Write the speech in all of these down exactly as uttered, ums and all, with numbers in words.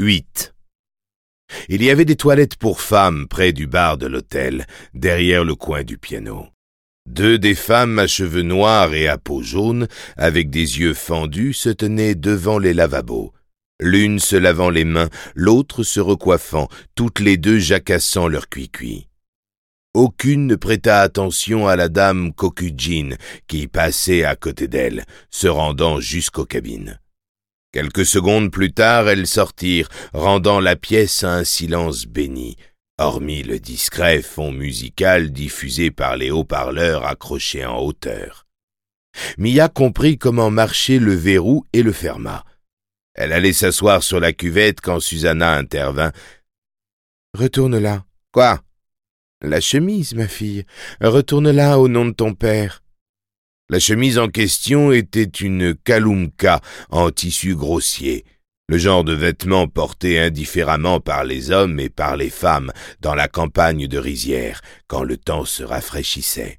huit. Il y avait des toilettes pour femmes près du bar de l'hôtel, derrière le coin du piano. Deux des femmes à cheveux noirs et à peau jaune, avec des yeux fendus, se tenaient devant les lavabos. L'une se lavant les mains, l'autre se recoiffant, toutes les deux jacassant leur cuicui. Aucune ne prêta attention à la dame Kokujin qui passait à côté d'elle, se rendant jusqu'aux cabines. Quelques secondes plus tard, elles sortirent, rendant la pièce à un silence béni, hormis le discret fond musical diffusé par les haut-parleurs accrochés en hauteur. Mia comprit comment marchait le verrou et le ferma. Elle allait s'asseoir sur la cuvette quand Susanna intervint. « Retourne là. »« Quoi ?»« La chemise, ma fille. Retourne là au nom de ton père. » La chemise en question était une kaloumka en tissu grossier, le genre de vêtement porté indifféremment par les hommes et par les femmes dans la campagne de rizière, quand le temps se rafraîchissait.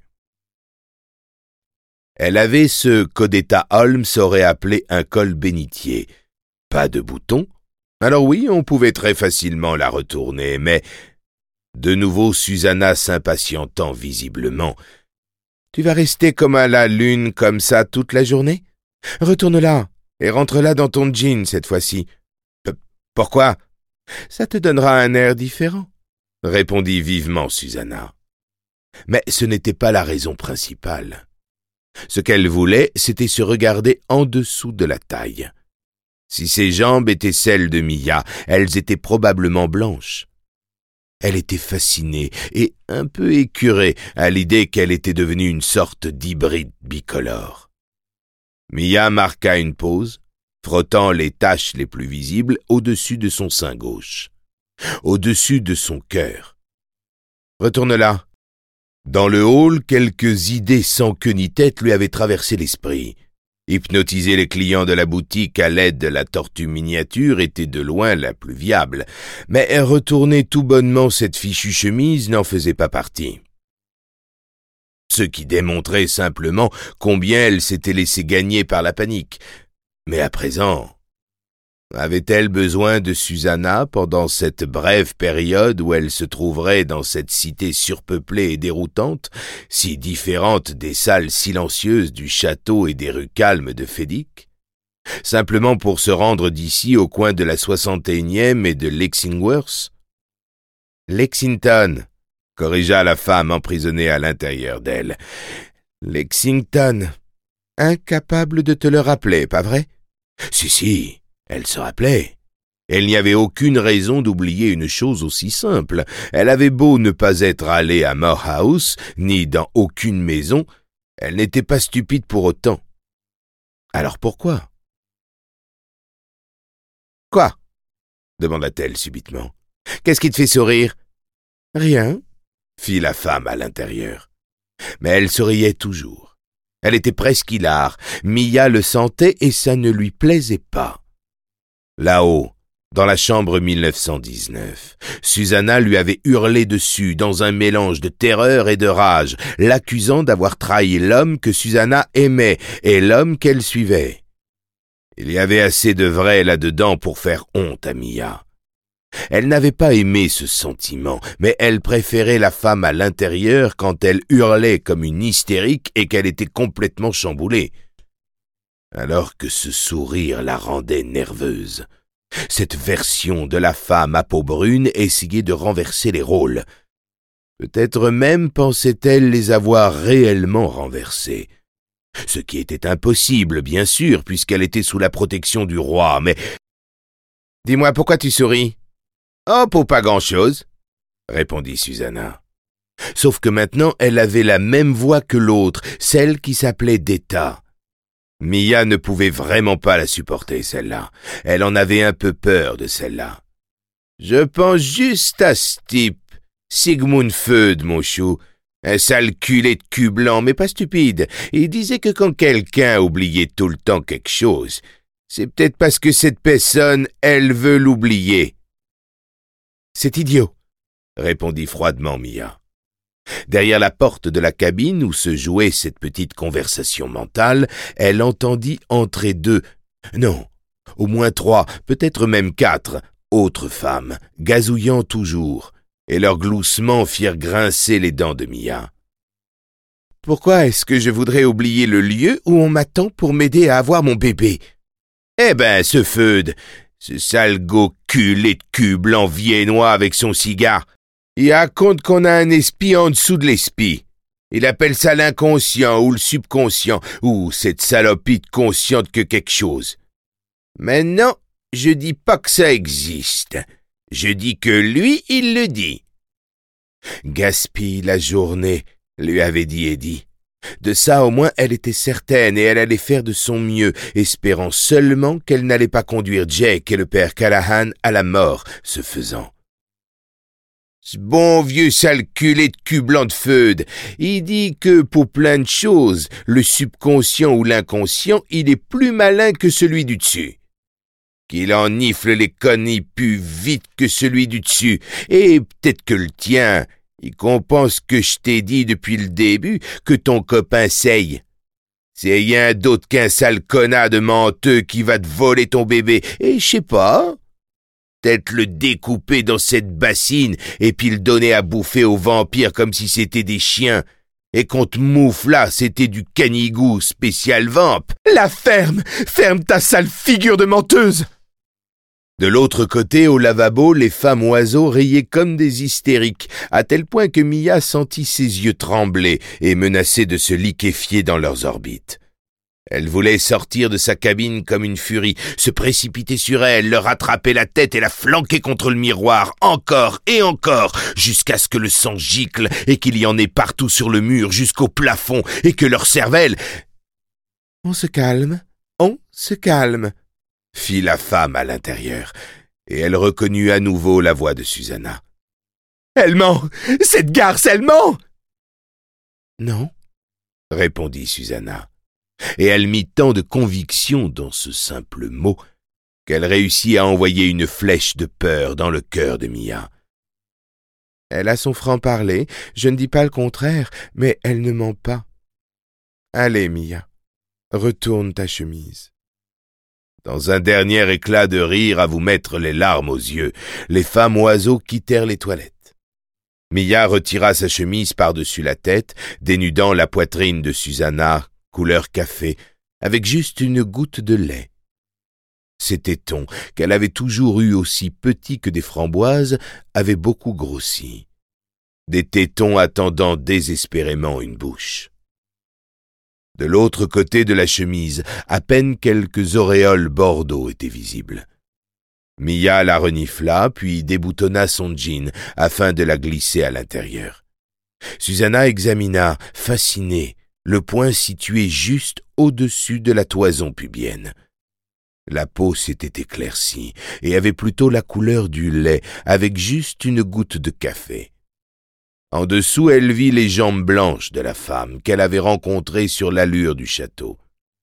Elle avait ce qu'Odetta Holmes aurait appelé un col bénitier. Pas de boutons. Alors oui, on pouvait très facilement la retourner, mais... De nouveau Susanna s'impatientant visiblement. « Tu vas rester comme à la lune, comme ça, toute la journée? Retourne là, et rentre là dans ton jean cette fois-ci. »« Pourquoi ?»« Ça te donnera un air différent, » répondit vivement Susanna. Mais ce n'était pas la raison principale. Ce qu'elle voulait, c'était se regarder en dessous de la taille. Si ses jambes étaient celles de Mia, elles étaient probablement blanches. Elle était fascinée et un peu écœurée à l'idée qu'elle était devenue une sorte d'hybride bicolore. Mia marqua une pause, frottant les taches les plus visibles au-dessus de son sein gauche, au-dessus de son cœur. « Retourne là. » Dans le hall, quelques idées sans queue ni tête lui avaient traversé l'esprit. Hypnotiser les clients de la boutique à l'aide de la tortue miniature était de loin la plus viable, mais retourner tout bonnement cette fichue chemise n'en faisait pas partie. Ce qui démontrait simplement combien elle s'était laissée gagner par la panique. Mais à présent, avait-elle besoin de Susanna pendant cette brève période où elle se trouverait dans cette cité surpeuplée et déroutante, si différente des salles silencieuses du château et des rues calmes de Fédic, simplement pour se rendre d'ici au coin de la soixante et unième et de Lexingworth? « Lexington », corrigea la femme emprisonnée à l'intérieur d'elle. « Lexington, incapable de te le rappeler, pas vrai? »« Si, si. » Elle se rappelait. Elle n'y avait aucune raison d'oublier une chose aussi simple. Elle avait beau ne pas être allée à Moor House, ni dans aucune maison, elle n'était pas stupide pour autant. Alors pourquoi? « Quoi ?» demanda-t-elle subitement. « Qu'est-ce qui te fait sourire ?»« Rien, » fit la femme à l'intérieur. Mais elle souriait toujours. Elle était presque hilare. Mia le sentait et ça ne lui plaisait pas. Là-haut, dans la chambre mille neuf cent dix-neuf, Susanna lui avait hurlé dessus dans un mélange de terreur et de rage, l'accusant d'avoir trahi l'homme que Susanna aimait et l'homme qu'elle suivait. Il y avait assez de vrai là-dedans pour faire honte à Mia. Elle n'avait pas aimé ce sentiment, mais elle préférait la femme à l'intérieur quand elle hurlait comme une hystérique et qu'elle était complètement chamboulée. Alors que ce sourire la rendait nerveuse. Cette version de la femme à peau brune essayait de renverser les rôles. Peut-être même pensait-elle les avoir réellement renversés. Ce qui était impossible, bien sûr, puisqu'elle était sous la protection du roi, mais... « Dis-moi, pourquoi tu souris ?»« Oh, pour pas grand-chose, » répondit Susanna. Sauf que maintenant, elle avait la même voix que l'autre, celle qui s'appelait Detta. Mia ne pouvait vraiment pas la supporter, celle-là. Elle en avait un peu peur de celle-là. « Je pense juste à ce type, Sigmund Freud, mon chou. Un sale culé de cul blanc, mais pas stupide. Il disait que quand quelqu'un oubliait tout le temps quelque chose, c'est peut-être parce que cette personne, elle veut l'oublier. »« C'est idiot, » répondit froidement Mia. Derrière la porte de la cabine où se jouait cette petite conversation mentale, elle entendit entrer deux, non, au moins trois, peut-être même quatre, autres femmes, gazouillant toujours, et leurs gloussements firent grincer les dents de Mia. « Pourquoi est-ce que je voudrais oublier le lieu où on m'attend pour m'aider à avoir mon bébé? »« Eh ben, ce Feud, ce sale go-culé de cul blanc viennois avec son cigare, il raconte qu'on a un esprit en dessous de l'esprit. Il appelle ça l'inconscient ou le subconscient, ou cette salopite consciente que quelque chose. Mais non, je dis pas que ça existe. Je dis que lui, il le dit. »« Gaspille la journée, » lui avait dit Eddie. De ça au moins elle était certaine et elle allait faire de son mieux, espérant seulement qu'elle n'allait pas conduire Jake et le père Callahan à la mort, ce faisant. Ce bon vieux sale culé de cul blanc de Feud, il dit que pour plein de choses, le subconscient ou l'inconscient, il est plus malin que celui du dessus. Qu'il enifle les conneries plus vite que celui du dessus, et peut-être que le tien, il comprend ce que je t'ai dit depuis le début, que ton copain seye. C'est rien d'autre qu'un sale connard de menteux qui va te voler ton bébé, et je sais pas, peut-être le découper dans cette bassine et puis le donner à bouffer aux vampires comme si c'était des chiens, et qu'on te mouffe là, c'était du canigou spécial vamp. La ferme, ferme ta sale figure de menteuse! De l'autre côté, au lavabo, les femmes oiseaux riaient comme des hystériques, à tel point que Mia sentit ses yeux trembler et menacer de se liquéfier dans leurs orbites. Elle voulait sortir de sa cabine comme une furie, se précipiter sur elle, leur attraper la tête et la flanquer contre le miroir, encore et encore, jusqu'à ce que le sang gicle et qu'il y en ait partout sur le mur jusqu'au plafond et que leur cervelle... « On se calme, on se calme », fit la femme à l'intérieur, et elle reconnut à nouveau la voix de Susanna. « Elle ment! Cette garce, elle ment !»« Non, » répondit Susanna, et elle mit tant de conviction dans ce simple mot qu'elle réussit à envoyer une flèche de peur dans le cœur de Mia. « Elle a son franc-parler, je ne dis pas le contraire, mais elle ne ment pas. Allez, Mia, retourne ta chemise. » Dans un dernier éclat de rire à vous mettre les larmes aux yeux, les femmes oiseaux quittèrent les toilettes. Mia retira sa chemise par-dessus la tête, dénudant la poitrine de Susanna, couleur café, avec juste une goutte de lait. Ses tétons, qu'elle avait toujours eus aussi petits que des framboises, avaient beaucoup grossi. Des tétons attendant désespérément une bouche. De l'autre côté de la chemise, à peine quelques auréoles bordeaux étaient visibles. Mia la renifla, puis déboutonna son jean, afin de la glisser à l'intérieur. Susanna examina, fascinée, le point situé juste au-dessus de la toison pubienne. La peau s'était éclaircie et avait plutôt la couleur du lait, avec juste une goutte de café. En dessous, elle vit les jambes blanches de la femme qu'elle avait rencontrée sur l'allure du château.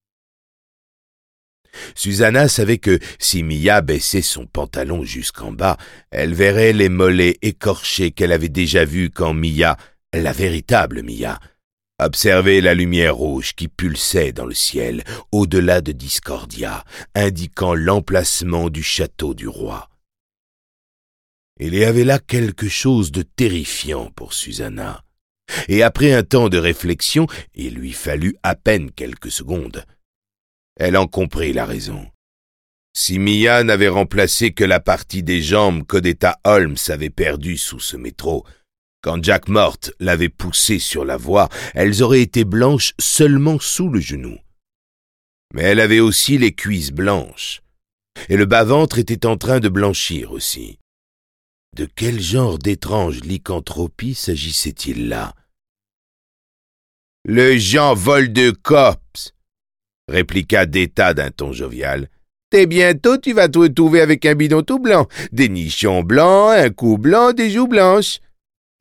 Susanna savait que si Mia baissait son pantalon jusqu'en bas, elle verrait les mollets écorchés qu'elle avait déjà vus quand Mia, la véritable Mia, observait la lumière rouge qui pulsait dans le ciel, au-delà de Discordia, indiquant l'emplacement du château du roi. Il y avait là quelque chose de terrifiant pour Susanna, et après un temps de réflexion, il lui fallut à peine quelques secondes. Elle en comprit la raison. Si Mia n'avait remplacé que la partie des jambes qu'Odetta Holmes avait perdue sous ce métro, quand Jack Mort l'avait poussée sur la voie, elles auraient été blanches seulement sous le genou. Mais elle avait aussi les cuisses blanches, et le bas-ventre était en train de blanchir aussi. De quel genre d'étrange lycanthropie s'agissait-il là? « Le Jean vole de cops !» répliqua Detta d'un ton jovial. « T'es bientôt tu vas te retrouver avec un bidon tout blanc, des nichons blancs, un cou blanc, des joues blanches. »« Arrête !»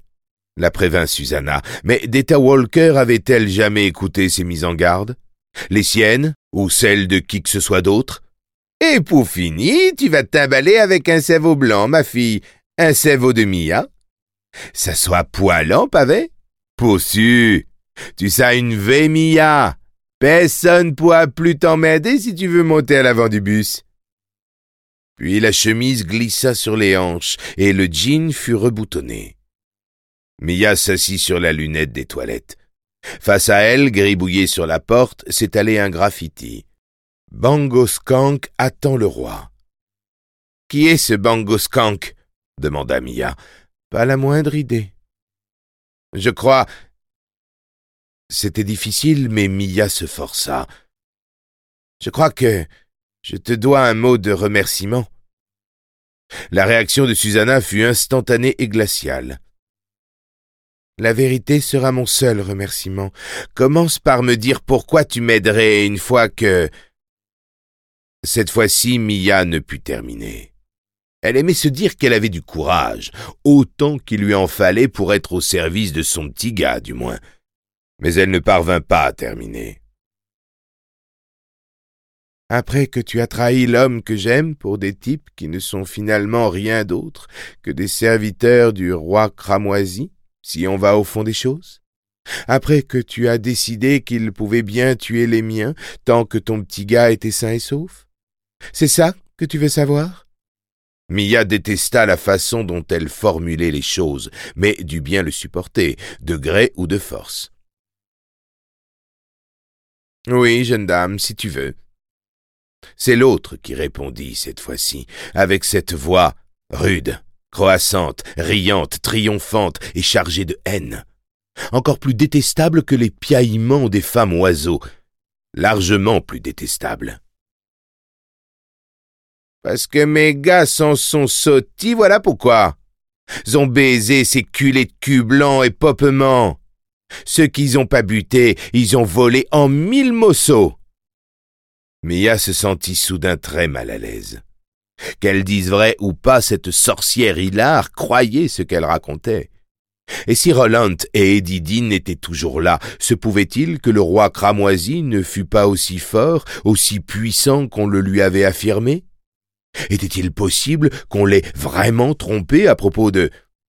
la prévint Susanna, mais Detta Walker avait-elle jamais écouté ces mises en garde? Les siennes, ou celles de qui que ce soit d'autre? Et pour finir, tu vas t'emballer avec un cerveau blanc, ma fille, un cerveau de Mia. Ça soit poilant, pavé? Possu, tu sais une vraie Mia. Personne pourra plus t'emmerder si tu veux monter à l'avant du bus. Puis la chemise glissa sur les hanches et le jean fut reboutonné. Mia s'assit sur la lunette des toilettes. Face à elle, gribouillé sur la porte, s'étalait un graffiti. « Bango Skank attend le roi. »« Qui est ce Bango Skank ?» demanda Mia. « Pas la moindre idée. »« Je crois... » C'était difficile, mais Mia se força. « Je crois que je te dois un mot de remerciement. » La réaction de Susanna fut instantanée et glaciale. « La vérité sera mon seul remerciement. Commence par me dire pourquoi tu m'aiderais une fois que... » Cette fois-ci, Mia ne put terminer. Elle aimait se dire qu'elle avait du courage, autant qu'il lui en fallait pour être au service de son petit gars, du moins. Mais elle ne parvint pas à terminer. « Après que tu as trahi l'homme que j'aime pour des types qui ne sont finalement rien d'autre que des serviteurs du roi cramoisi, si on va au fond des choses, après que tu as décidé qu'il pouvait bien tuer les miens tant que ton petit gars était sain et sauf, c'est ça que tu veux savoir ?» Mia détesta la façon dont elle formulait les choses, mais dut bien le supporter, de gré ou de force. « Oui, jeune dame, si tu veux. » C'est l'autre qui répondit cette fois-ci, avec cette voix rude, croissante, riante, triomphante et chargée de haine, encore plus détestable que les piaillements des femmes oiseaux, largement plus détestable. « Parce que mes gars s'en sont sautis, voilà pourquoi. Z'ont baisé ces culés de cul blancs et popements. Ceux qu'ils ont pas buté, ils ont volé en mille morceaux. » Mia se sentit soudain très mal à l'aise. Qu'elle dise vrai ou pas, cette sorcière hilare croyait ce qu'elle racontait. Et si Roland et Eddie Dean étaient toujours là, se pouvait-il que le roi cramoisi ne fût pas aussi fort, aussi puissant qu'on le lui avait affirmé? Était-il possible qu'on l'ait vraiment trompé à propos de...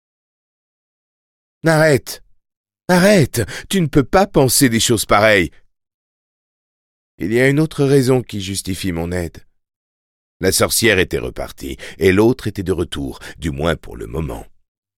« Arrête! Arrête! Tu ne peux pas penser des choses pareilles! » Il y a une autre raison qui justifie mon aide. La sorcière était repartie, et l'autre était de retour, du moins pour le moment.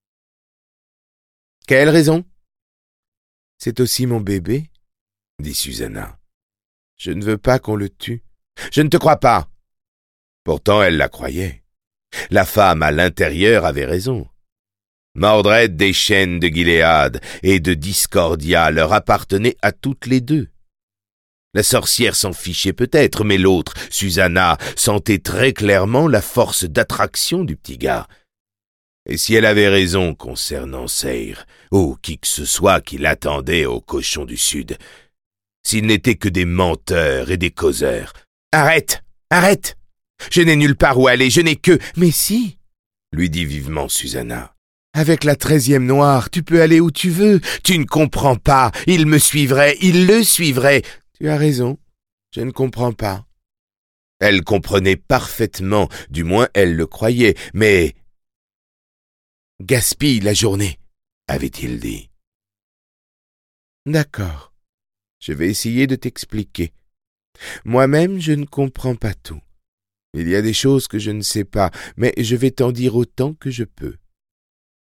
« Quelle raison? »« C'est aussi mon bébé, » dit Susanna. « Je ne veux pas qu'on le tue. »« Je ne te crois pas. » Pourtant, elle la croyait. La femme à l'intérieur avait raison. Mordred des chênes de Gilead et de Discordia leur appartenait à toutes les deux. La sorcière s'en fichait peut-être, mais l'autre, Susanna, sentait très clairement la force d'attraction du petit gars. Et si elle avait raison concernant Sayre, ou qui que ce soit qui l'attendait au cochon du Sud, s'ils n'étaient que des menteurs et des causeurs... « Arrête! Arrête! Je n'ai nulle part où aller, je n'ai que... »« Mais si, » lui dit vivement Susanna. « Avec la treizième noire, tu peux aller où tu veux. Tu ne comprends pas. Il me suivrait, il le suivrait. »« Tu as raison, je ne comprends pas. » Elle comprenait parfaitement, du moins elle le croyait, mais... « Gaspille la journée, » avait-il dit. « D'accord, je vais essayer de t'expliquer. Moi-même, je ne comprends pas tout. Il y a des choses que je ne sais pas, mais je vais t'en dire autant que je peux. »« Merci. »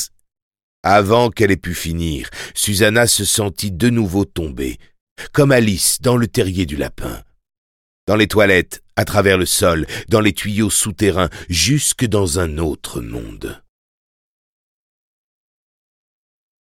Avant qu'elle ait pu finir, Susanna se sentit de nouveau tomber, comme Alice dans le terrier du lapin. Dans les toilettes, à travers le sol, dans les tuyaux souterrains, jusque dans un autre monde.